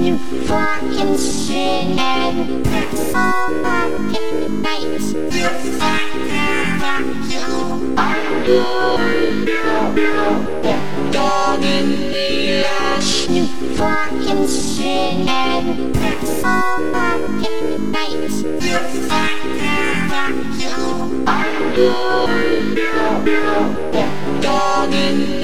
you fucking sin and it's all fucking night. You fuck you. Dog in the ass. You fucking sin and it's all fucking night. You fuck you. Dog in